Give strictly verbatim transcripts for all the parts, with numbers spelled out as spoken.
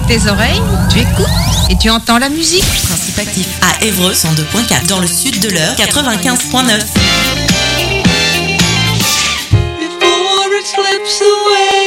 tes oreilles, tu écoutes et tu entends la musique. Principe actif à Évreux cent deux point quatre, dans le sud de l'Eure quatre-vingt-quinze point neuf. Before it slips away.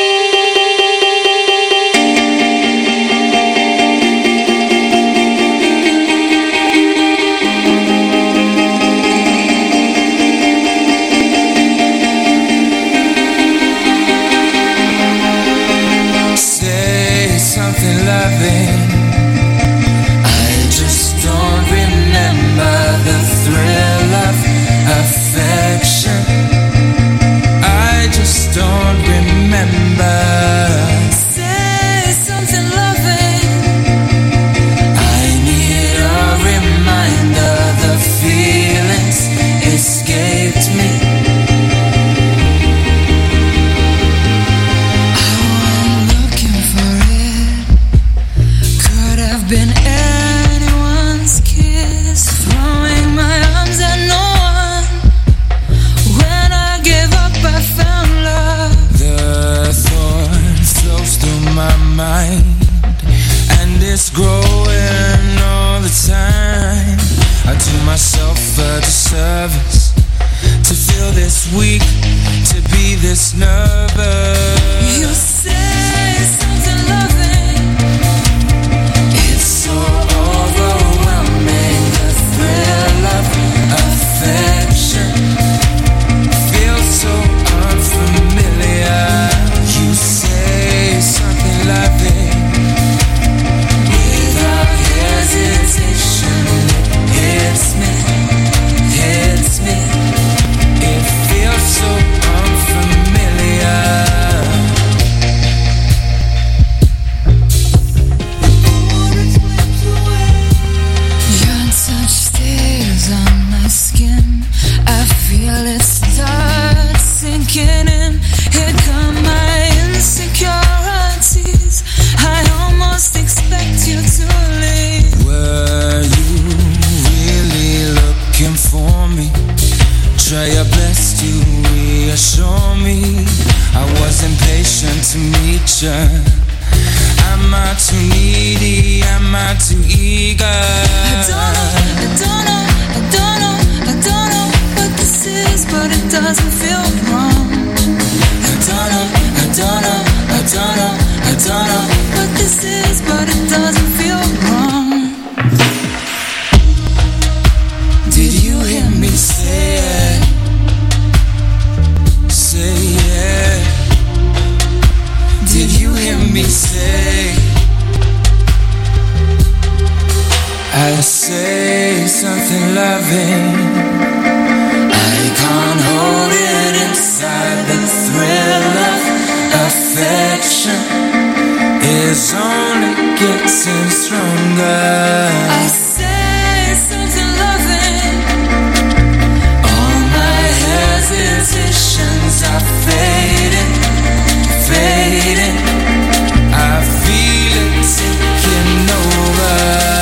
Loving, I just don't remember the thrill of affection. I just don't remember. Say something loving. I need a reminder. The feelings escaped me. Been anyone's kiss, throwing my arms at no one. When I gave up, I found love. The thought flows through my mind, and it's growing all the time. I do myself a disservice to feel this weak, to be this nervous. You say something loving. So overwhelming, the thrill of affection feels so unfamiliar. You say something loving without hesitation. It hits me, hits me. It feels so unfamiliar. Feel it start sinking in. Here come my insecurities. I almost expect you to leave. Were you really looking for me? Try your best to reassure me. I was impatient to meet you. Am I too needy? Am I too eager? I don't know, I don't know, I don't know, I don't know what this is, but it doesn't feel wrong. I don't know, I don't know, I don't know, I don't know what this is, but it doesn't feel wrong. Did you hear me say it? Say it. Did you hear me say? I say something loving. I can't hold it inside. The thrill of affection is only getting stronger. I say something loving. All my hesitations are fading, fading. I feel it taking over.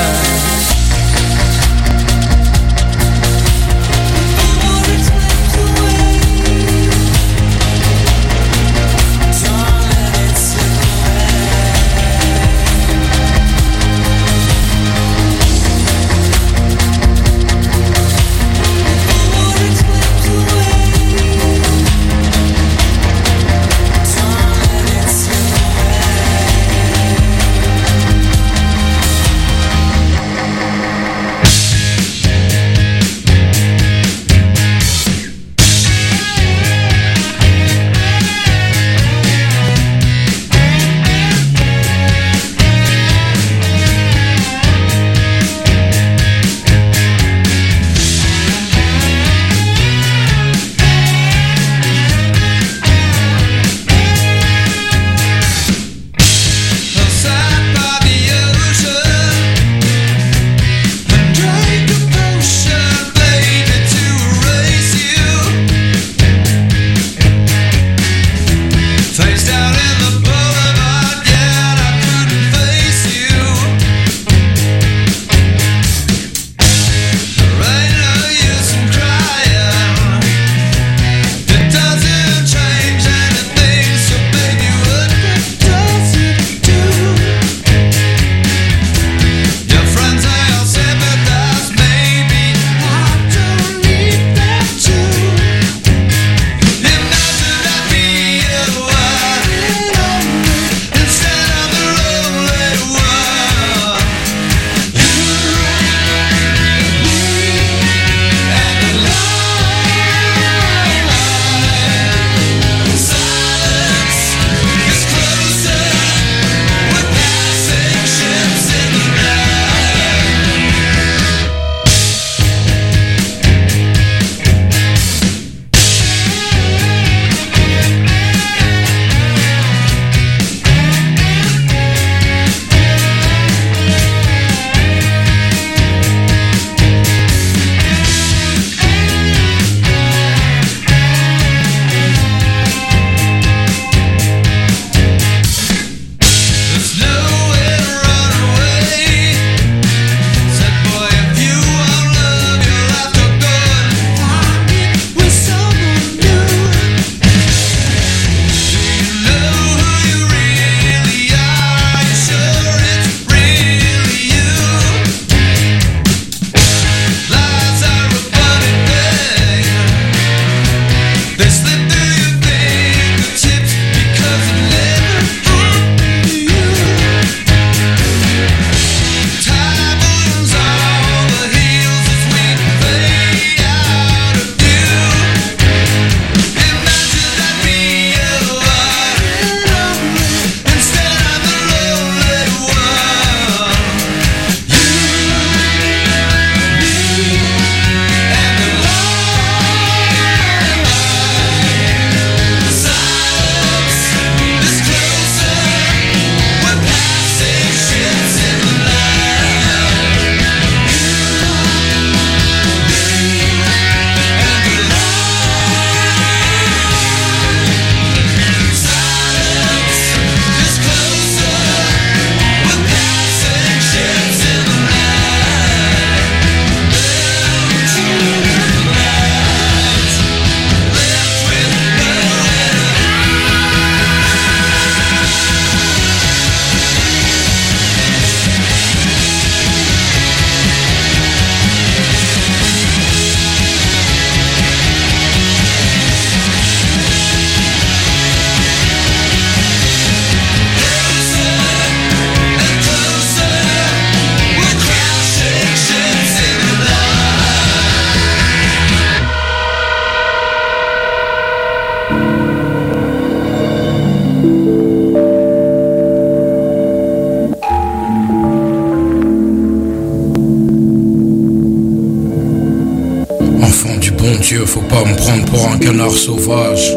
Bon Dieu, faut pas me prendre pour un canard sauvage.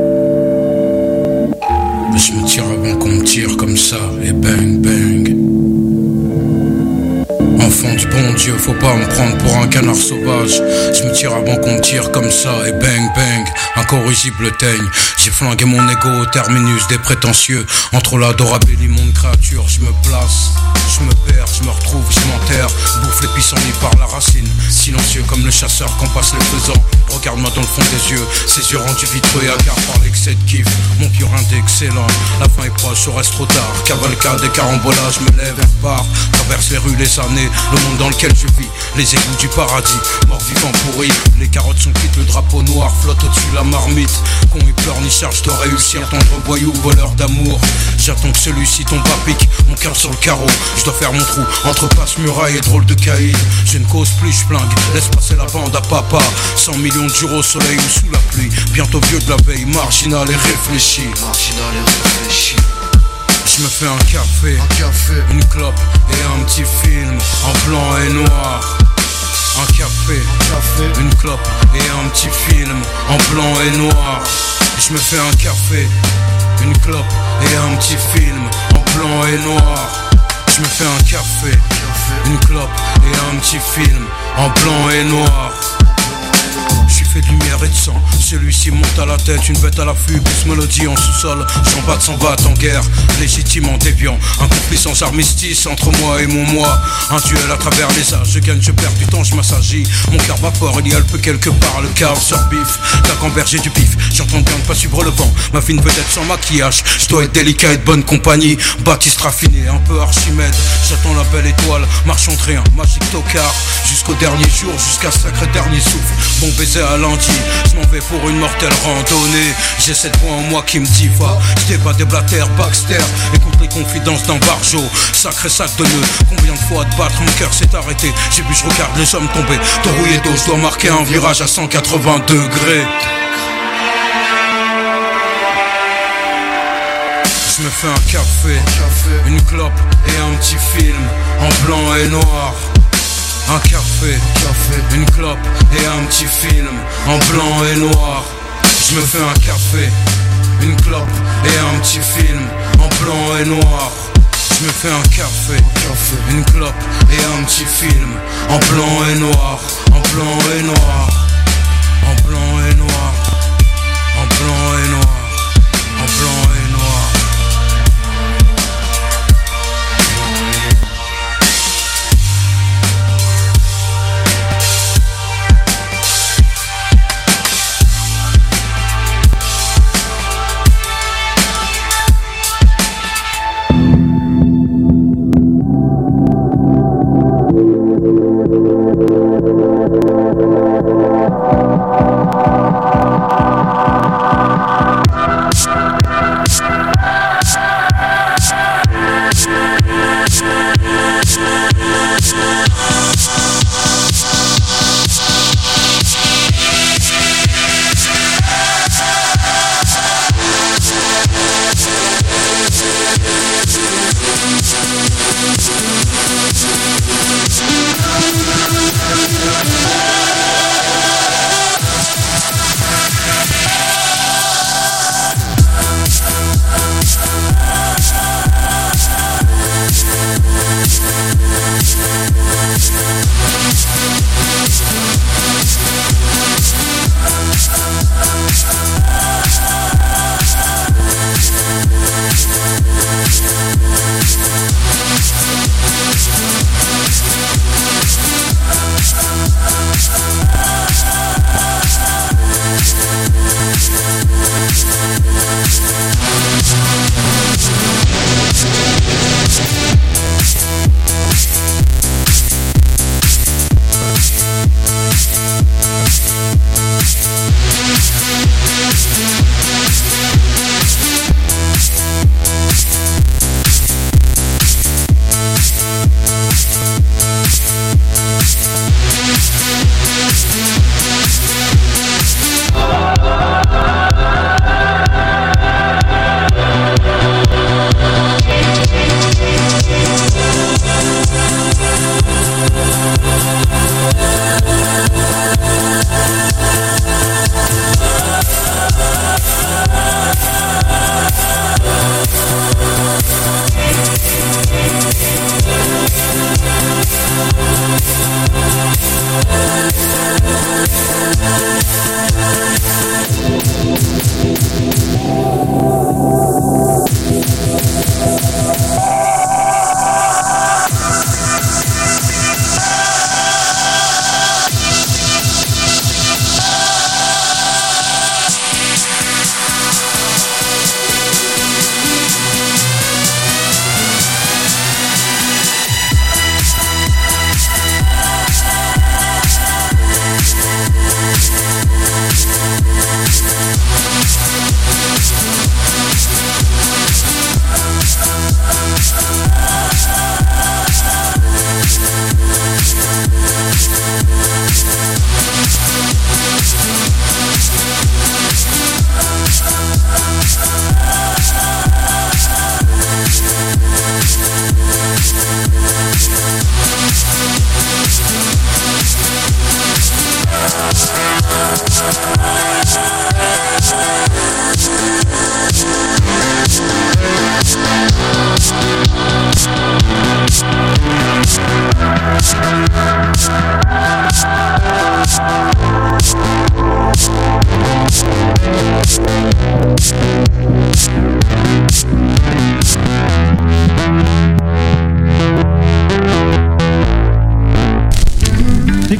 Je me tire avant qu'on me tire comme ça, et bang bang. Enfant du bon Dieu, faut pas me prendre pour un canard sauvage. Je me tire avant qu'on me tire comme ça, et bang bang. Incorrigible teigne, j'ai flingué mon ego au terminus des prétentieux. Entre l'adorable et l'immonde créature, je me place, je me perds, je me retrouve, je m'enterre. Bouffe les pissenlits par la racine, silencieux comme le chasseur qu'on passe les faisans. Regarde-moi dans le fond des yeux, ses yeux rendus vitreux et hagards par l'excès de kiff. Mon purin d'excellent, la fin est proche, on reste trop tard. Cavalcade et carambolage, je me lève et repars. Traverse les rues, les années, le monde dans lequel je vis. Les égouts du paradis, mort vivant pourri. Les carottes sont quittes, le drapeau noir flotte au-dessus de la marmite. Con et pleure ni charge de réussir, tendre voyou, voleur d'amour. J'attends que celui-ci tombe à pic, mon cœur sur le carreau. Je dois faire mon trou, entre passe muraille et drôle de caïd. Je ne cause plus, je flingue, laisse passer la bande à papa. Cent millions de jours au soleil ou sous la pluie. Bientôt vieux de la veille, marginal et réfléchi. Marginal et réfléchi. Je me fais un café, un café, une clope et un petit film en blanc et noir. Un café, un café, une clope et un petit film en blanc et noir. Je me fais un café, une clope et un petit film en blanc et noir. Je me fais un café, un café, une clope et un petit film en blanc et noir. Je suis fait de lumière et de sang, celui-ci monte à la tête, une bête à l'affût, plus mélodie en sous-sol. J'en batte sans batte en guerre, légitimement déviant. Un conflit sans armistice entre moi et mon moi. Un duel à travers les âges, je gagne, je perds du temps, je m'assagis. Mon cœur bat fort, il y a le peu quelque part, le cave sur bif. T'as cambergé du pif, j'entends bien ne pas suivre le vent. Ma fine vedette sans maquillage, je dois être délicat et de bonne compagnie. Baptiste raffiné, un peu Archimède. J'attends la belle étoile, marchand de rien, magique tocard. Jusqu'au dernier jour, jusqu'à sacré dernier souffle. Bon baiser à lundi, je m'en vais pour une mortelle randonnée. J'ai cette voix en moi qui me dit va. Je débat des blatères, Baxter, écoute les confidences d'un barjo. Sacré sac de nœuds, combien de fois à te battre, mon cœur s'est arrêté. J'ai vu, je regarde les hommes tomber, de rouillé d'eau, je dois marquer un virage à cent quatre-vingts degrés. Je me fais un café, un café, une clope et un petit film en blanc et noir. Un café, un café, une clope et un petit film en blanc et noir. Je me fais un café, une clope et un petit film en blanc et noir. Je me fais un café, un café, une clope et un petit film en blanc et noir. En blanc et noir, en blanc et noir, en blanc et noir, en blanc et noir. Thank you.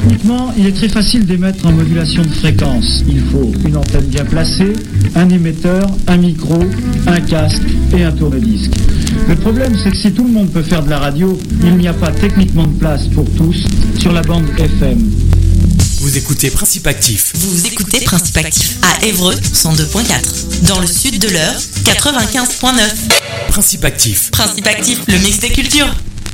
Techniquement, il est très facile d'émettre en modulation de fréquence. Il faut une antenne bien placée, un émetteur, un micro, un casque et un tourne-disque. Le problème, c'est que si tout le monde peut faire de la radio, il n'y a pas techniquement de place pour tous sur la bande F M. Vous écoutez Principe Actif. Vous écoutez Principe Actif à Évreux cent deux point quatre. Dans le sud de l'Eure, quatre-vingt-quinze point neuf. Principe Actif. Principe Actif, le mix des cultures.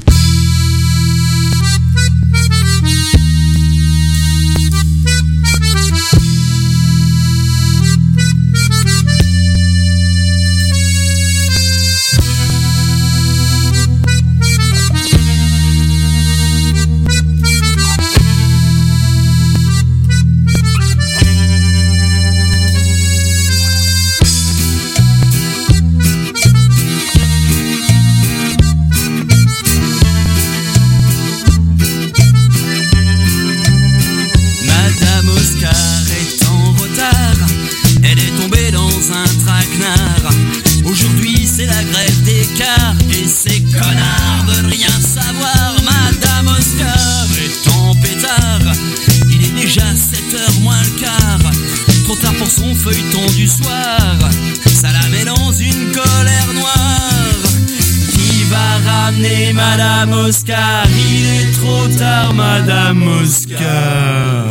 Madame Oscar, il est trop tard, Madame Oscar.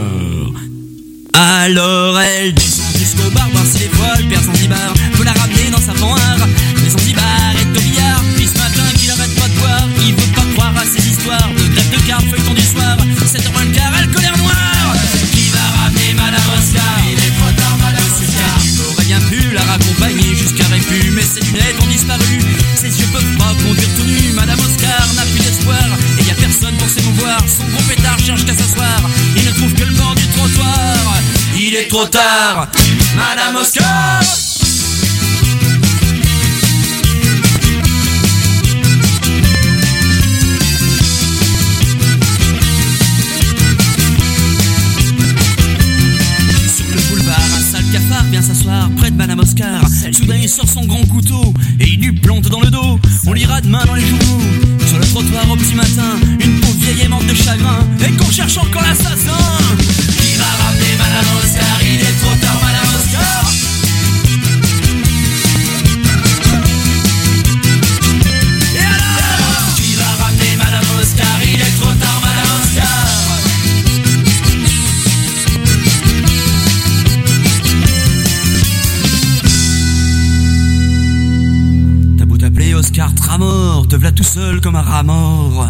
Alors elle descend jusqu'au bar, voir si les poils perd Zanzibar peut la ramener dans sa fanhare. Mais Zanzibar est au billard, puis ce matin qu'il arrête pas de boire. Il veut pas croire à ces histoires de grève de cartes, feuilleton du soir. sept heures moins le quart, elle colère noire. Qui va ramener Madame Oscar? Il est trop tard, Madame Oscar. Il aurait bien pu la raccompagner jusqu'à Répu, mais ses lunettes ont disparu. Ses yeux peuvent pas conduire tout nu. Madame Oscar n'a plus d'espoir et y a personne pour s'émouvoir. Son gros pétard cherche qu'à s'asseoir. Il ne trouve que le bord du trottoir. Il est trop tard, Madame Oscar. Sur le boulevard, un sale cafard vient s'asseoir près de Madame Oscar. Soudain il sort son grand couteau et il lui plante dans le dos. On lira demain dans les journaux. Sur le trottoir au petit matin, une pauvre vieille est morte de chagrin et qu'on cherche encore l'assassin. Qui va ramener Madame Oscar? Il est trop tard, Madame Oscar. Et alors? Qui va ramener Madame Oscar? Il est trop tard, Madame Oscar. T'as beau t'appeler Oscar Tramor, te v'là tout seul comme un rat mort.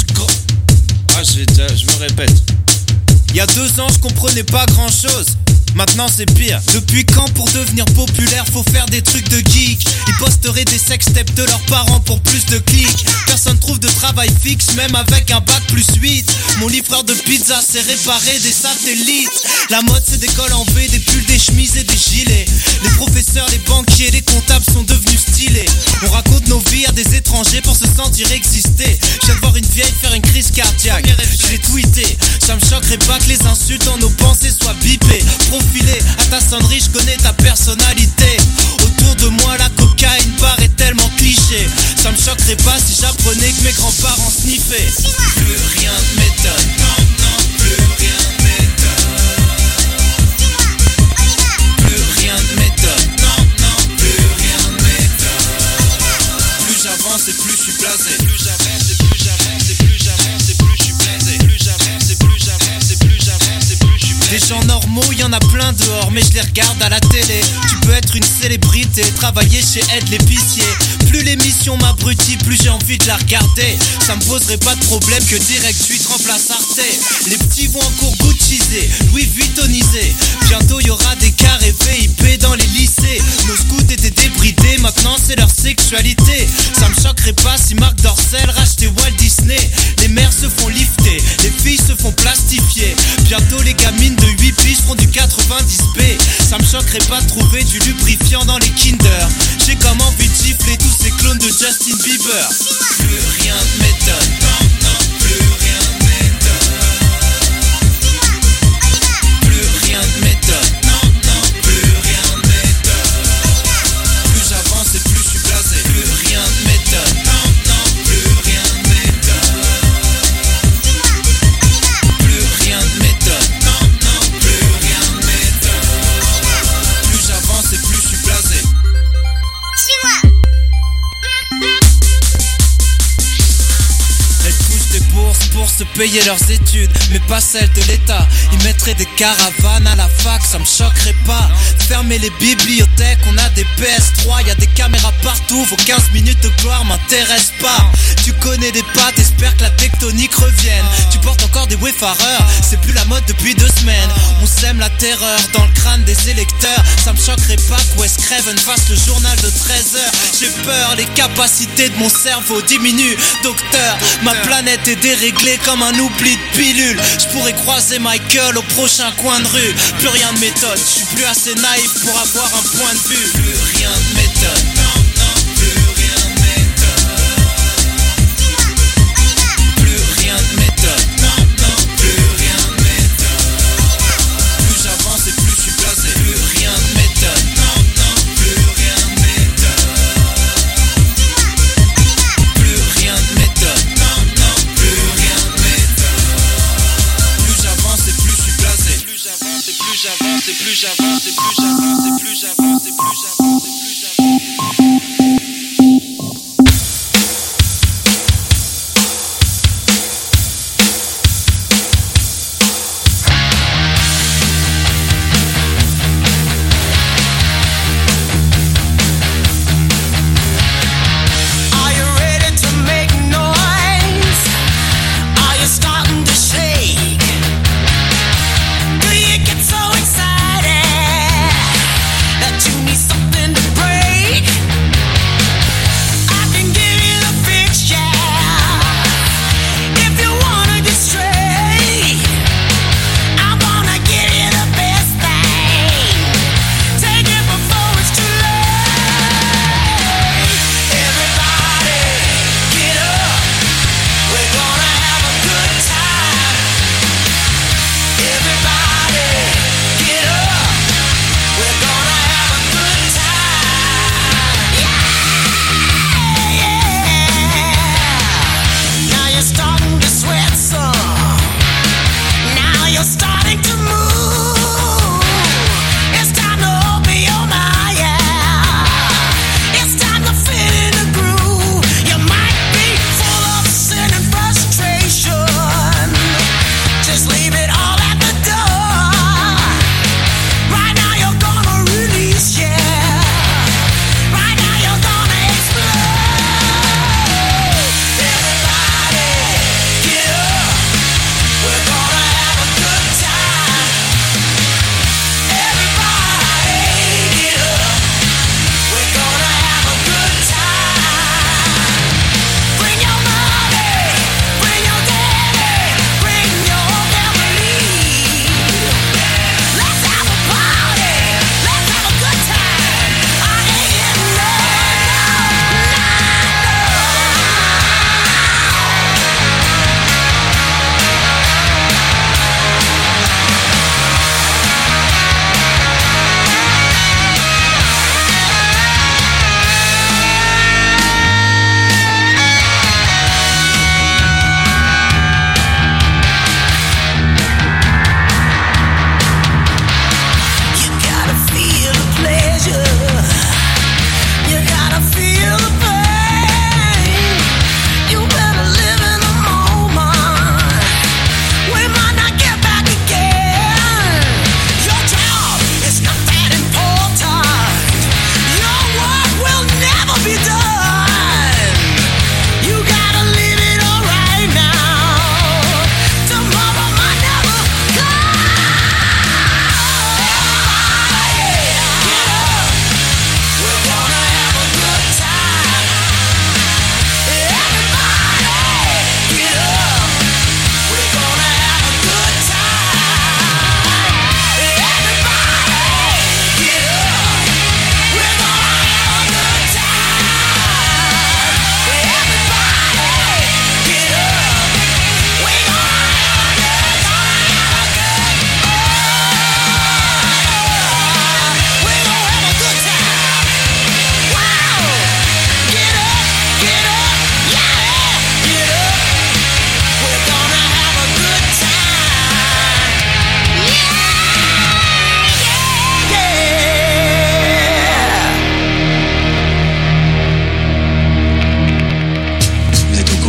je me répète. Il y a deux ans, je comprenais pas grand chose. maintenant c'est pire. Depuis quand pour devenir populaire faut faire des trucs de geek? Ils posteraient des sextapes de leurs parents pour plus de clics. Personne trouve de travail fixe même avec un bac plus huit. Mon livreur de pizza sait réparer des satellites. La mode c'est des cols en V, des pulls, des chemises et des gilets. Les professeurs, les banquiers, les comptables sont devenus stylés. On raconte nos vies à des étrangers pour se sentir exister. Je viens de voir une vieille faire une crise cardiaque, je l'ai tweeté. Ça me choquerait pas que les insultes dans nos pensées soient bipées. Profilé à ta sonnerie, je connais ta personnalité. Autour de moi la cocaïne paraît tellement cliché. Ça me choquerait pas si j'apprenais que mes grands-parents sniffaient. Plus rien ne m'étonne, non, non, plus rien ne m'étonne. Plus rien ne m'étonne, non, non, plus rien ne m'étonne. Plus j'avance et plus je suis blasé. Plus j'avance et plus j'avance et plus j'avance et plus je suis blasé. Plus j'avance et plus j'avance et plus j'avance et plus je suis blasé. Des gens normaux, y en a plein dehors, mais je les regarde à la télé. Tu peux être une célébrité, travailler chez Ed l'épicier. Plus l'émission m'abrutit, plus j'ai envie de la regarder. Ça me poserait pas de problème que Direct huit remplace Arte. Les petits vont encore Gucciser, Louis Vuittonisé. Bientôt y aura des carrés V I P dans les lycées. Nos scouts étaient débridés, maintenant c'est leur sexualité. Ça me choquerait pas si Marc Dorcel rachetait Walt Disney. Les mères se font lifter, les filles se font plastifier. Bientôt les gamines de huit piges feront du quatre-vingt-dix B. Ça me choquerait pas de trouver du lubrifiant dans les Kinder. J'ai comme envie de gifler tous ces clones de Justin Bieber. Plus rien ne m'étonne, non, non, plus rien ne m'étonne. Plus rien ne m'étonne, non, non, plus rien ne m'étonne. Plus j'avance et plus je suis blasé. Plus rien ne m'étonne, non, non, plus rien ne m'étonne. Plus rien ne m'étonne, non, non, plus rien ne m'étonne. Plus j'avance et plus je suis blasé. Suis-moi. Elles poussent des bourses pour se payer leurs études, mais pas celles de l'État. Ils mettraient des caravanes à la fac, ça me choquerait pas. Fermer les bibliothèques, on a des P S trois, y a des caméras partout, vos quinze minutes de gloire m'intéressent pas. Tu connais des pattes, espère que la tectonique revienne. Tu portes encore des wayfarers, c'est plus la mode depuis deux semaines. On sème la terreur dans le crâne des électeurs. Ça me choquerait pas que Wes Craven fasse le journal de treize heures. J'ai peur, les capacités de mon cerveau diminuent. Docteur, ma planète est déréglée comme un oubli de pilule. Je pourrais croiser Michael au prochain coin de rue. Plus rien ne m'étonne, je suis plus assez naïf pour avoir un point de vue. Plus rien ne m'étonne, non, non, plus rien ne m'étonne. Plus rien ne m'étonne, non, non, plus rien ne m'étonne. Plus j'avance et plus je suis blasé. Plus rien ne m'étonne, non, non, plus rien ne m'étonne. Plus rien ne m'étonne, non, non, plus rien ne m'étonne. Plus j'avance et plus je suis blasé. Plus j'avance et plus j'avance et plus j'avance et plus j'avance et plus j'avance et plus j'avance et plus j'avance.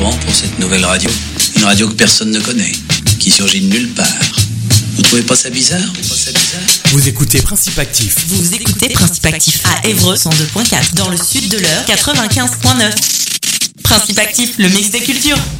courant pour cette nouvelle radio. Une radio que personne ne connaît, qui surgit de nulle part. Vous trouvez pas ça bizarre? Pas ça bizarre? Vous écoutez Principe Actif. Vous écoutez Principe Actif à Évreux cent deux point quatre, dans le sud de l'Eure quatre-vingt-quinze point neuf. Principe Actif, le mix des cultures.